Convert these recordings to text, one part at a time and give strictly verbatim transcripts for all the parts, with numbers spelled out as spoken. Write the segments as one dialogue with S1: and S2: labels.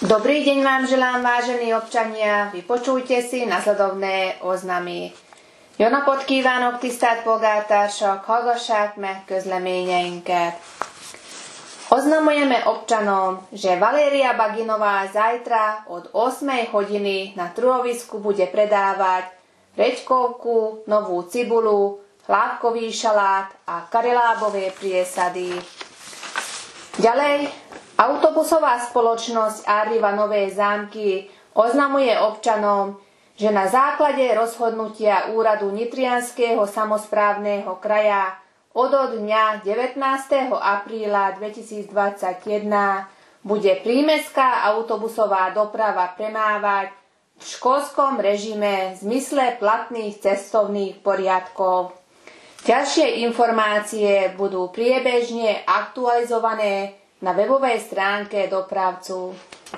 S1: Dobrý deň vám želám, vážení občania, vypočujte si nasledovné oznamy. Jó napot kívánok, tisztelt polgártársak, hallgassák meg közleményeinket. Oznamujeme občanom, že Valéria Baginová zajtra od ôsmej hodiny na trhovisku bude predávať reďkovku, novú cibulu, hlávkový šalát a karelábové priesady. Ďalej, autobusová spoločnosť Arriva Nové Zámky oznamuje občanom, že na základe rozhodnutia úradu Nitrianskeho samosprávneho kraja od dňa devätnásteho apríla dvetisícdvadsaťjeden bude prímestská autobusová doprava premávať v školskom režime v zmysle platných cestovných poriadkov. Ďalšie informácie budú priebežne aktualizované na webovej stránke dopravcu.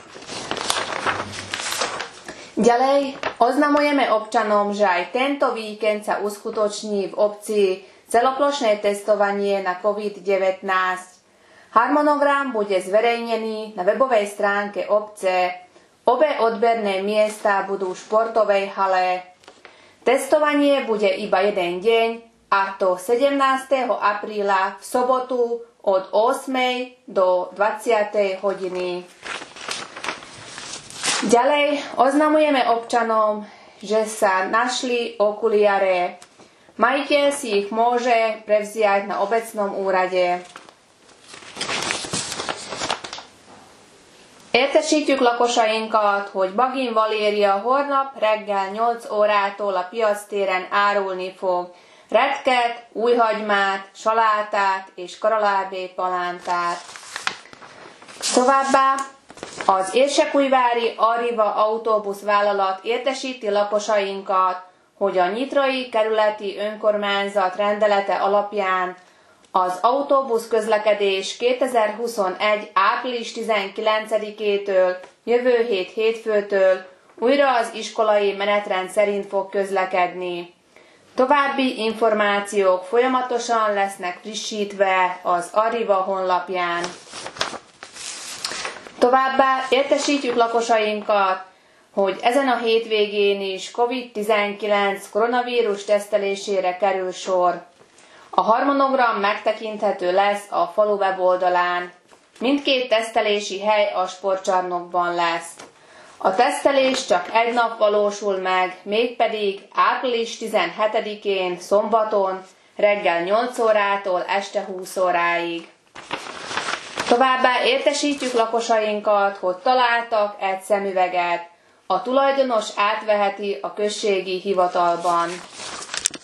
S1: Ďalej oznamujeme občanom, že aj tento víkend sa uskutoční v obci celoplošné testovanie na COVID devätnásť. Harmonogram bude zverejnený na webovej stránke obce. Obe odberné miesta budú v športovej hale. Testovanie bude iba jeden deň, a to sedemnásteho apríla v sobotu od ôsmej do dvadsiatej hodiny. Ďalej oznamujeme občanom, že sa našli okuliare. Majiteľ si ich môže prevziať na obecnom úrade. Értesítjük lakosainkat, hogy Bagin Valéria holnap reggel nyolc órától a piactéren árulni fog retket, újhagymát, salátát és karalábé palántát. Továbbá az Érsekújvári Arriva autóbuszvállalat értesíti lakosainkat, hogy a Nyitrai kerületi önkormányzat rendelete alapján az autóbusz közlekedés kétezer-huszonegy április tizenkilencedikétől jövő hét hétfőtől újra az iskolai menetrend szerint fog közlekedni. További információk folyamatosan lesznek frissítve az Arriva honlapján. Továbbá értesítjük lakosainkat, hogy ezen a hétvégén is COVID tizenkilenc koronavírus tesztelésére kerül sor. A harmonogram megtekinthető lesz a falu weboldalán. Mindkét tesztelési hely a sportcsarnokban lesz. A tesztelés csak egy nap valósul meg, mégpedig április tizenhetedikén szombaton reggel nyolc órától este húsz óráig. Továbbá értesítjük lakosainkat, hogy találtak egy szemüveget. A tulajdonos átveheti a községi hivatalban.